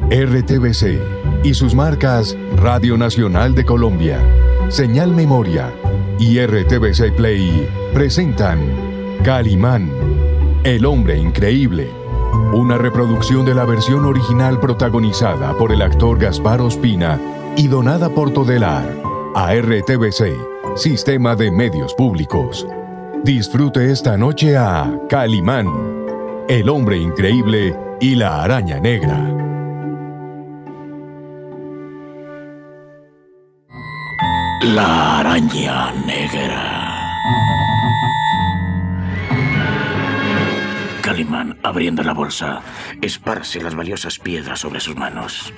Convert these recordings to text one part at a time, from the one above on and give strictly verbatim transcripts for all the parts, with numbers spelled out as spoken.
R T V C y sus marcas Radio Nacional de Colombia, Señal Memoria y R T V C Play presentan Calimán, el hombre increíble, una reproducción de la versión original protagonizada por el actor Gaspar Ospina y donada por Todelar a R T V C, Sistema de Medios Públicos. Disfrute esta noche a Calimán, el hombre increíble y la araña negra. La araña negra. Calimán, abriendo la bolsa, esparce las valiosas piedras sobre sus manos.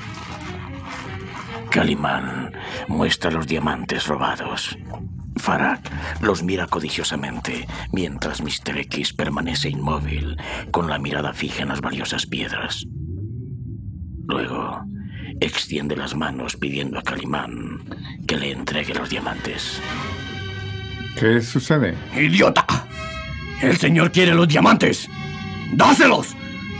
Calimán muestra los diamantes robados. Farag los mira codiciosamente, mientras mister X permanece inmóvil, con la mirada fija en las valiosas piedras. Luego, extiende las manos pidiendo a Calimán que le entregue los diamantes. ¿Qué sucede? ¡Idiota! ¡El señor quiere los diamantes! ¡Dáselos!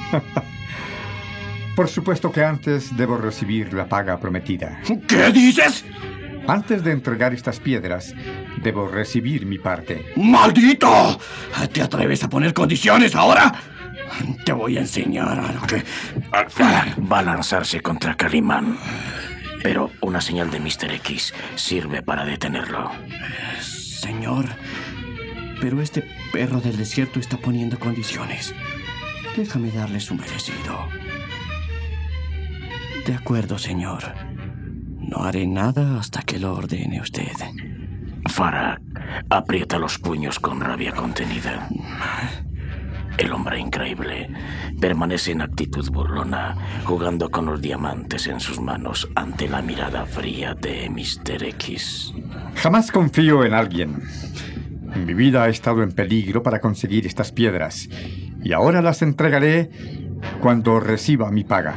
Por supuesto que antes debo recibir la paga prometida. ¿Qué dices? Antes de entregar estas piedras, debo recibir mi parte. ¡Maldito! ¿Te atreves a poner condiciones ahora? Te voy a enseñar a lo que... Farag va a lanzarse contra Calimán, pero una señal de mister X sirve para detenerlo. Señor, pero este perro del desierto está poniendo condiciones. Déjame darle su merecido. De acuerdo, señor. No haré nada hasta que lo ordene usted. Farag aprieta los puños con rabia contenida. El hombre increíble permanece en actitud burlona, jugando con los diamantes en sus manos ante la mirada fría de mister X. Jamás confío en alguien. Mi vida ha estado en peligro para conseguir estas piedras, y ahora las entregaré cuando reciba mi paga.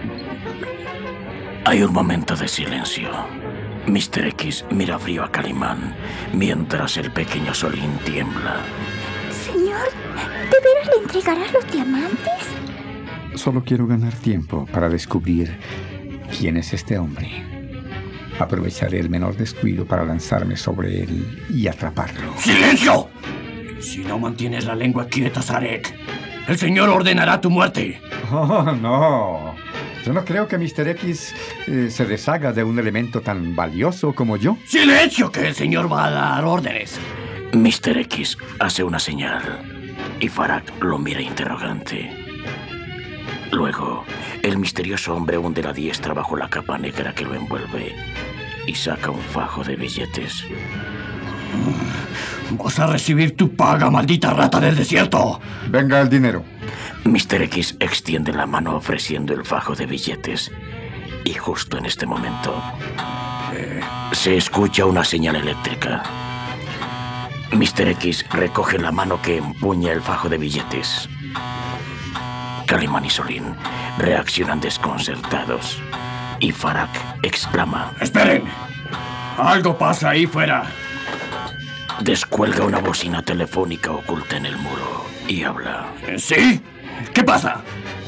Hay un momento de silencio. mister X mira frío a Calimán, mientras el pequeño Solín tiembla. Señor, ¿de veras le entregarás los diamantes? Solo quiero ganar tiempo para descubrir quién es este hombre. Aprovecharé el menor descuido para lanzarme sobre él y atraparlo. ¡Silencio! Si no mantienes la lengua quieta, Sarek, el señor ordenará tu muerte. Oh, no. Yo no creo que mister X eh, se deshaga de un elemento tan valioso como yo. ¡Silencio! Que el señor va a dar órdenes. mister X hace una señal y Farag lo mira interrogante. Luego, el misterioso hombre hunde la diestra bajo la capa negra que lo envuelve y saca un fajo de billetes. Vas a recibir tu paga, maldita rata del desierto. Venga el dinero. mister X extiende la mano ofreciendo el fajo de billetes y justo en este momento eh, se escucha una señal eléctrica. mister X recoge la mano que empuña el fajo de billetes. Calimán y Solín reaccionan desconcertados y Farag exclama: ¡Esperen! Algo pasa ahí fuera. Descuelga una bocina telefónica oculta en el muro y habla. ¿Sí? ¿Qué pasa?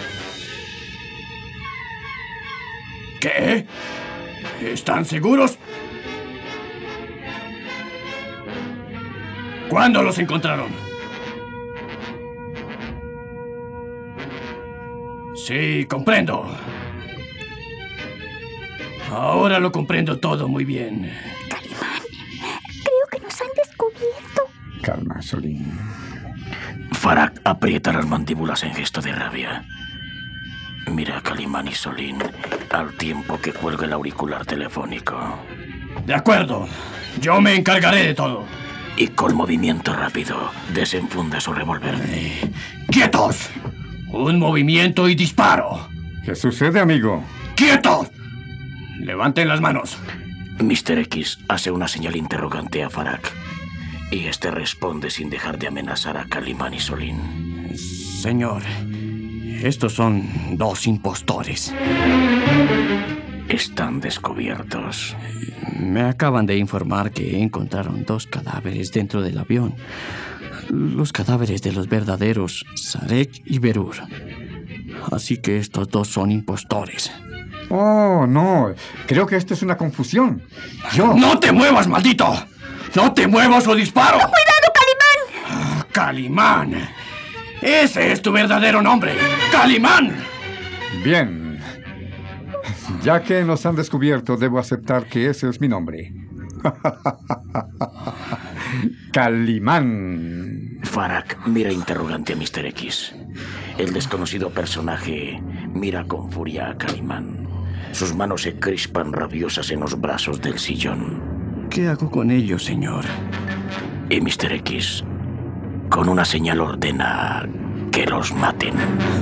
¿Qué? ¿Están seguros? ¿Cuándo los encontraron? Sí, comprendo. Ahora lo comprendo todo muy bien. Calimán, creo que nos han descubierto. Calma, Solín. Farag aprieta las mandíbulas en gesto de rabia. Mira a Calimán y Solín al tiempo que cuelga el auricular telefónico. De acuerdo, yo me encargaré de todo. Y con movimiento rápido desenfunda su revólver. Eh, ¡Quietos! Un movimiento y disparo. ¿Qué sucede, amigo? ¡Quietos! Levanten las manos. mister X hace una señal interrogante a Farag y este responde sin dejar de amenazar a Calimán y Solín. Señor, estos son dos impostores. Están descubiertos. Me acaban de informar que encontraron dos cadáveres dentro del avión. Los cadáveres de los verdaderos Sarek y Berur. Así que estos dos son impostores. Oh, no. Creo que esto es una confusión. Yo... ¡No te muevas, maldito! ¡No te muevas o disparo! ¡Cuidado, Calimán! Ah, ¡Calimán! ¡Ese es tu verdadero nombre! ¡Calimán! Bien. Ya que nos han descubierto, debo aceptar que ese es mi nombre. Calimán. Farak mira interrogante a mister X. El desconocido personaje mira con furia a Calimán. Sus manos se crispan rabiosas en los brazos del sillón. ¿Qué hago con ellos, señor? Y mister X, con una señal, ordena que los maten.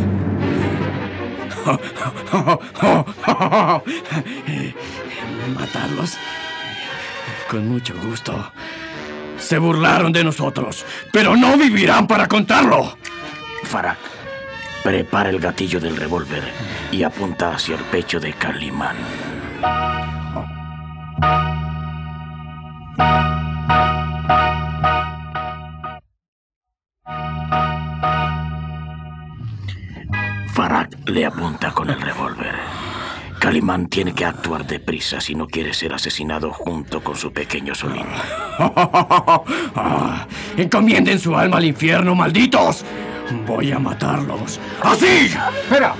¿Matarlos? Con mucho gusto. Se burlaron de nosotros, pero no vivirán para contarlo. Farak prepara el gatillo del revólver y apunta hacia el pecho de Calimán. Farak le apunta con el revólver. Calimán tiene que actuar deprisa si no quiere ser asesinado junto con su pequeño Solín. ¡Encomienden su alma al infierno, malditos! Voy a matarlos. ¡Así! ¡Espera!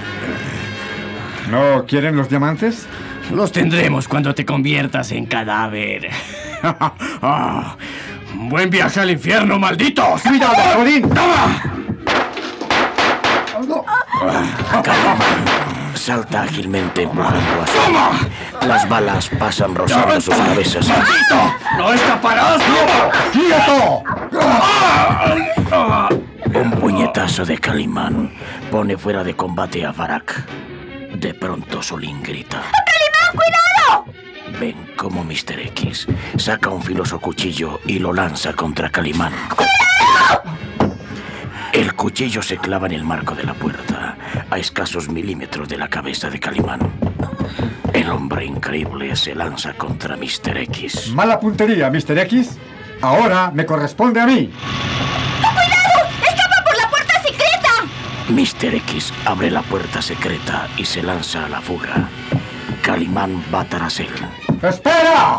¿No quieren los diamantes? Los tendremos cuando te conviertas en cadáver. ¡Buen viaje al infierno, malditos! ¡Cuidado, Solín! ¡Toma! Calimán salta ágilmente empujando a Solín. Las balas pasan rozando sus cabezas. ¡Maldito! ¡No escaparás! ¡Quieto! Un puñetazo de Calimán pone fuera de combate a Farak. De pronto Solín grita: ¡Calimán, cuidado! Ven como mister X saca un filoso cuchillo y lo lanza contra Calimán. ¡Cuidado! El cuchillo se clava en el marco de la puerta, a escasos milímetros de la cabeza de Calimán. El hombre increíble se lanza contra mister X. Mala puntería, mister X. Ahora me corresponde a mí. ¡Cuidado! ¡Escapa por la puerta secreta! mister X abre la puerta secreta y se lanza a la fuga. Calimán va tras él. ¡Espera!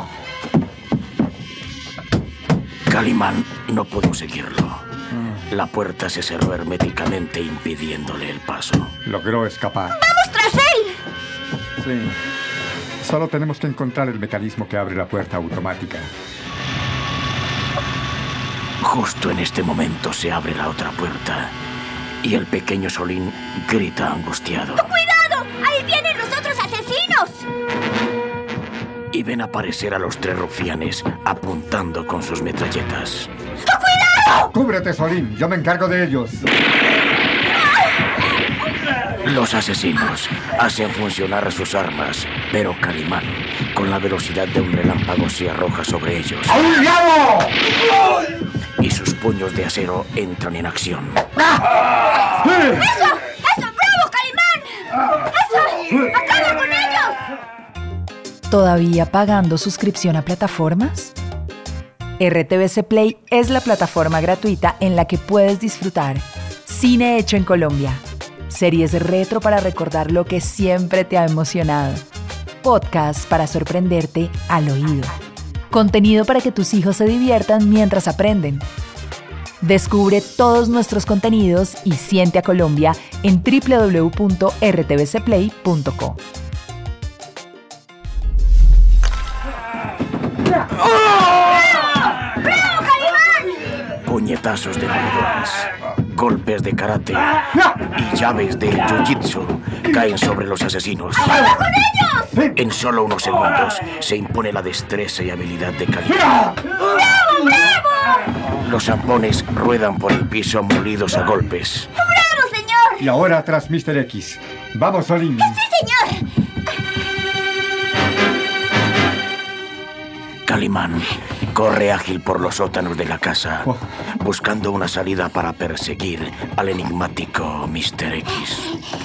Calimán no pudo seguirlo. La puerta se cerró herméticamente, impidiéndole el paso. Logró escapar. ¡Vamos tras él! Sí. Solo tenemos que encontrar el mecanismo que abre la puerta automática. Justo en este momento se abre la otra puerta y el pequeño Solín grita angustiado. ¡Cuidado! ¡Ahí vienen los otros asesinos! Y ven aparecer a los tres rufianes apuntando con sus metralletas. ¡Cuidado! ¡Cúbrete, Solín! Yo me encargo de ellos. Los asesinos hacen funcionar sus armas, pero Calimán, con la velocidad de un relámpago, se arroja sobre ellos. ¡A un lado! Y sus puños de acero entran en acción. ¡Eso! ¡Eso! ¡Bravo, Calimán! ¡Eso! ¡Acaba con ellos! ¿Todavía pagando suscripción a plataformas? R T V C Play es la plataforma gratuita en la que puedes disfrutar cine hecho en Colombia, series retro para recordar lo que siempre te ha emocionado, podcasts para sorprenderte al oído, contenido para que tus hijos se diviertan mientras aprenden. Descubre todos nuestros contenidos y siente a Colombia en doble u doble u doble u punto r t v c play punto co. Puñetazos de valedores, golpes de karate y llaves de jiu-jitsu caen sobre los asesinos. ¡Acaba con ellos! En solo unos segundos se impone la destreza y habilidad de Calimán. ¡Bravo, bravo! Los zampones ruedan por el piso molidos a golpes. ¡Bravo, señor! Y ahora tras mister X. ¡Vamos, Solín! ¡Sí, señor! Calimán corre ágil por los sótanos de la casa, buscando una salida para perseguir al enigmático mister X.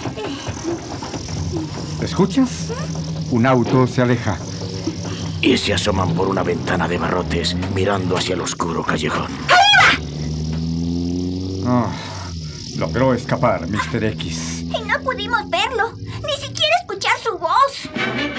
¿Escuchas? Un auto se aleja. Y se asoman por una ventana de barrotes, mirando hacia el oscuro callejón. Oh, logró escapar, mister X. Y no podemos verlo, ni siquiera escuchar su voz.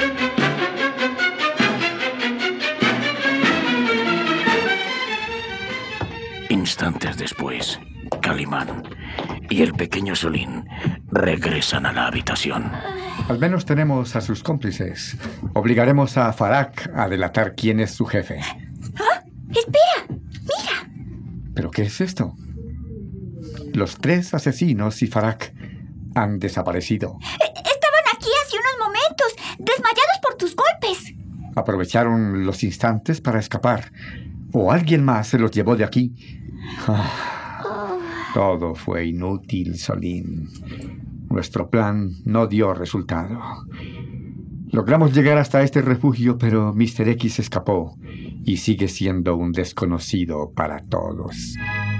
Instantes después, Calimán y el pequeño Solín regresan a la habitación. Al menos tenemos a sus cómplices. Obligaremos a Farak a delatar quién es su jefe. ¿Ah? ¡Espera! ¡Mira! ¿Pero qué es esto? Los tres asesinos y Farak han desaparecido. E- estaban aquí hace unos momentos, desmayados por tus golpes. Aprovecharon los instantes para escapar. O alguien más se los llevó de aquí. Ah, todo fue inútil, Solín. Nuestro plan no dio resultado. Logramos llegar hasta este refugio, pero mister X escapó y sigue siendo un desconocido para todos.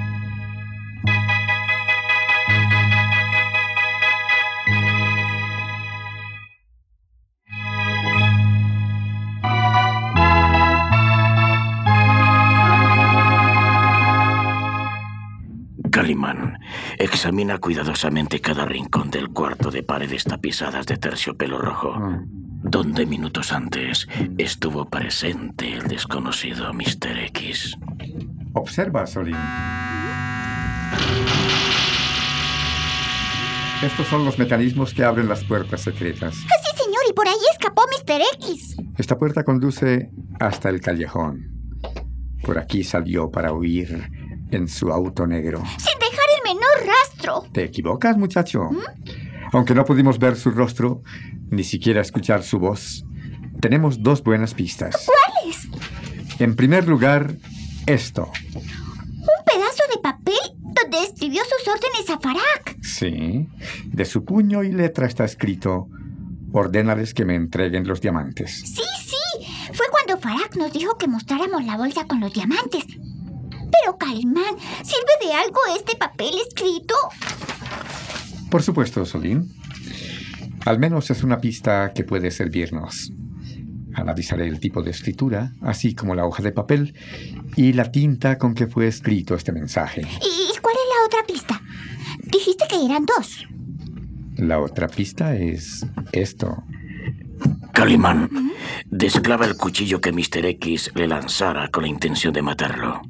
Calimán examina cuidadosamente cada rincón del cuarto de paredes tapizadas de terciopelo rojo, Mm. donde minutos antes estuvo presente el desconocido mister X. Observa, Solín. Estos son los mecanismos que abren las puertas secretas. Sí, señor, y por ahí escapó mister X. Esta puerta conduce hasta el callejón. Por aquí salió para huir en su auto negro. Sin dejar el menor rastro. ¿Te equivocas, muchacho? Aunque no pudimos ver su rostro, ni siquiera escuchar su voz, tenemos dos buenas pistas. ¿Cuáles? En primer lugar, esto. Un pedazo de papel donde escribió sus órdenes a Farak. Sí, de su puño y letra está escrito: ordénales que me entreguen los diamantes. Sí, sí. Fue cuando Farak nos dijo que mostráramos la bolsa con los diamantes. Pero, Calimán, ¿sirve de algo este papel escrito? Por supuesto, Solín. Al menos es una pista que puede servirnos. Analizaré el tipo de escritura, así como la hoja de papel y la tinta con que fue escrito este mensaje. ¿Y cuál es la otra pista? Dijiste que eran dos. La otra pista es esto. Calimán desclava el cuchillo que mister X le lanzara con la intención de matarlo.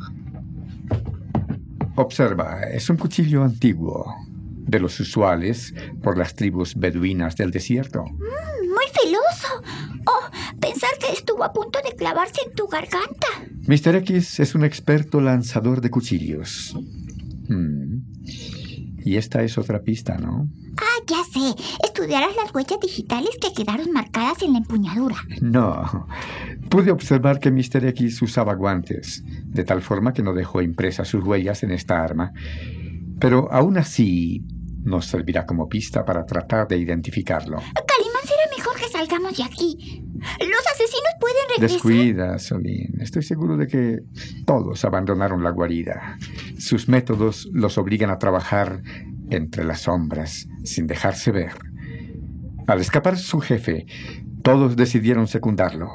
Observa, es un cuchillo antiguo, de los usuales por las tribus beduinas del desierto. Mm, muy filoso. Oh, pensar que estuvo a punto de clavarse en tu garganta. mister X es un experto lanzador de cuchillos. Hmm. Y esta es otra pista, ¿no? Ah, ya sé. Estudiarás las huellas digitales que quedaron marcadas en la empuñadura. No. Pude observar que mister X usaba guantes, de tal forma que no dejó impresas sus huellas en esta arma. Pero aún así nos servirá como pista para tratar de identificarlo. Calimán, será mejor que salgamos de aquí. Los asesinos pueden regresar. Descuida, Solín. Estoy seguro de que todos abandonaron la guarida. Sus métodos los obligan a trabajar entre las sombras, sin dejarse ver. Al escapar su jefe, todos decidieron secundarlo.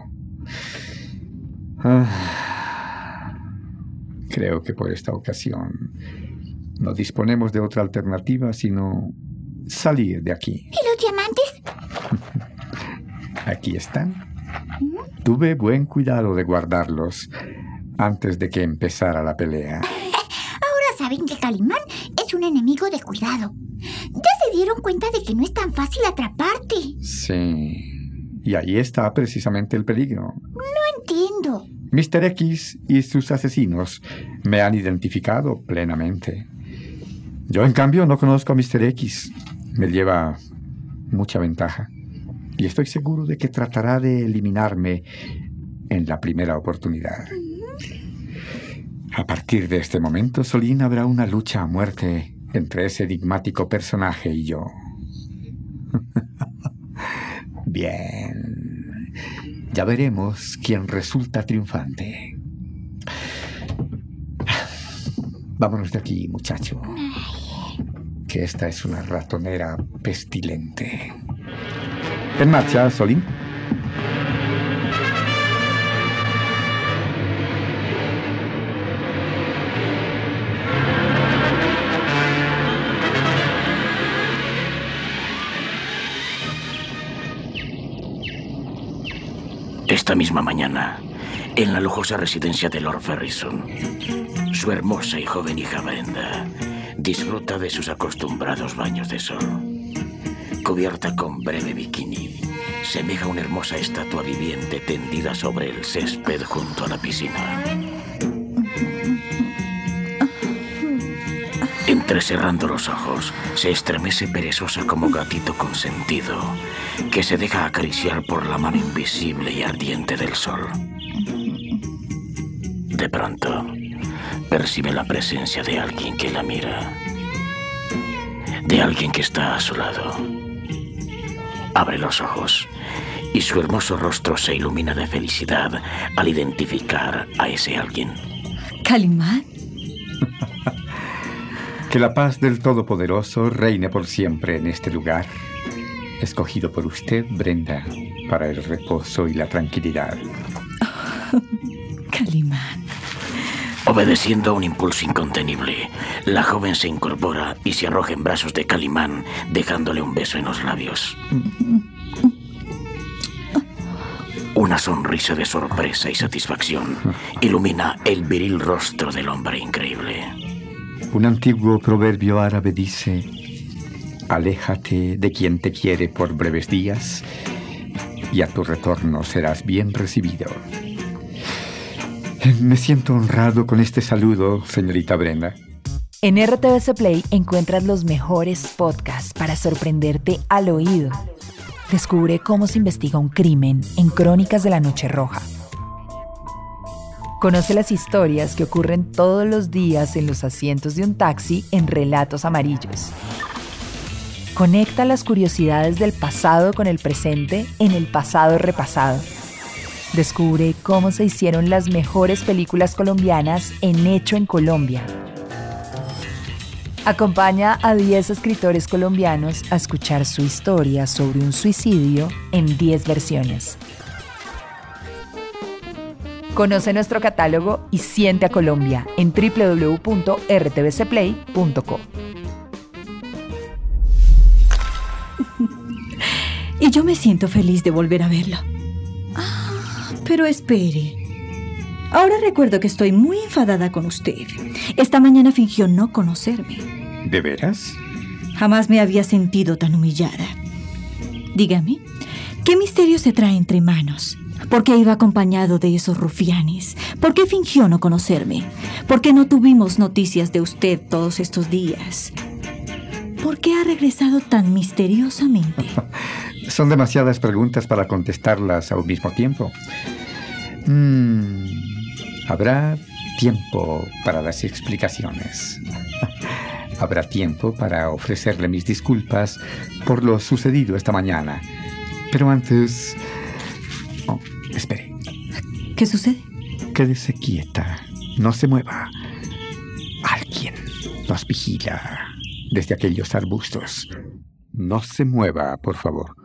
Ah, creo que por esta ocasión no disponemos de otra alternativa sino salir de aquí. ¿Y los diamantes? Aquí están. Tuve buen cuidado de guardarlos antes de que empezara la pelea. Ahora saben que Calimán es un enemigo de cuidado. Ya se dieron cuenta de que no es tan fácil atraparte. Sí. Y ahí está precisamente el peligro. No entiendo. mister X y sus asesinos me han identificado plenamente. Yo, en cambio, no conozco a mister X. Me lleva mucha ventaja. Y estoy seguro de que tratará de eliminarme en la primera oportunidad. A partir de este momento, Solín, habrá una lucha a muerte entre ese enigmático personaje y yo. Bien. Ya veremos quién resulta triunfante. Vámonos de aquí, muchacho. Que esta es una ratonera pestilente. En marcha, Solín. Esta misma mañana, en la lujosa residencia de Lord Ferrison, su hermosa y joven hija Brenda disfruta de sus acostumbrados baños de sol. Cubierta con breve bikini, semeja una hermosa estatua viviente tendida sobre el césped junto a la piscina. Entrecerrando los ojos, se estremece perezosa como gatito consentido, que se deja acariciar por la mano invisible y ardiente del sol. De pronto, percibe la presencia de alguien que la mira, de alguien que está a su lado. Abre los ojos y su hermoso rostro se ilumina de felicidad al identificar a ese alguien. ¿Calimán? Que la paz del Todopoderoso reine por siempre en este lugar, escogido por usted, Brenda, para el reposo y la tranquilidad. Oh, Calimán. Obedeciendo a un impulso incontenible, la joven se incorpora y se arroja en brazos de Calimán, dejándole un beso en los labios. Una sonrisa de sorpresa y satisfacción ilumina el viril rostro del hombre increíble. Un antiguo proverbio árabe dice: aléjate de quien te quiere por breves días y a tu retorno serás bien recibido. Me siento honrado con este saludo, señorita Brenda. En R T V C Play encuentras los mejores podcasts para sorprenderte al oído. Descubre cómo se investiga un crimen en Crónicas de la Noche Roja. Conoce las historias que ocurren todos los días en los asientos de un taxi en Relatos Amarillos. Conecta las curiosidades del pasado con el presente en El Pasado Repasado. Descubre cómo se hicieron las mejores películas colombianas en Hecho en Colombia. Acompaña a diez escritores colombianos a escuchar su historia sobre un suicidio en diez versiones. Conoce nuestro catálogo y siente a Colombia en doble u doble u doble u punto r t v c play punto co. Y yo me siento feliz de volver a verlo. Ah, pero espere. Ahora recuerdo que estoy muy enfadada con usted. Esta mañana fingió no conocerme. ¿De veras? Jamás me había sentido tan humillada. Dígame, ¿qué misterio se trae entre manos? ¿Por qué iba acompañado de esos rufianes? ¿Por qué fingió no conocerme? ¿Por qué no tuvimos noticias de usted todos estos días? ¿Por qué ha regresado tan misteriosamente? Son demasiadas preguntas para contestarlas a un mismo tiempo. Mm, habrá tiempo para las explicaciones. Habrá tiempo para ofrecerle mis disculpas por lo sucedido esta mañana. Pero antes... Oh, espere. ¿Qué sucede? Quédese quieta. No se mueva. Alguien nos vigila desde aquellos arbustos. No se mueva, por favor.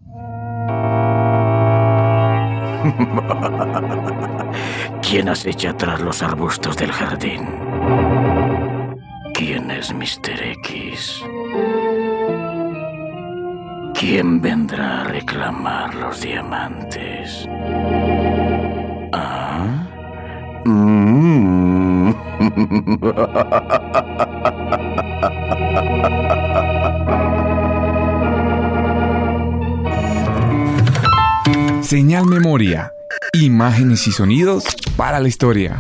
¿Quién acecha tras los arbustos del jardín? ¿Quién es mister X? ¿Quién vendrá a reclamar los diamantes? ¿Ah? Mm. Señal Memoria. Imágenes y sonidos para la historia.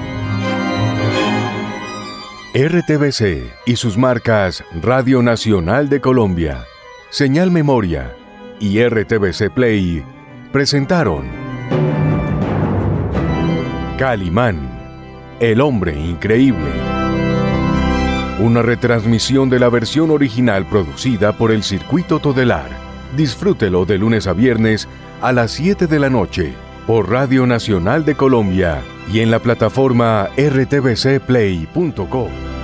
R T V C y sus marcas Radio Nacional de Colombia, Señal Memoria y R T V C Play presentaron Calimán, el hombre increíble. Una retransmisión de la versión original producida por el Circuito Todelar. Disfrútelo de lunes a viernes a las siete de la noche por Radio Nacional de Colombia y en la plataforma r t v c play punto co.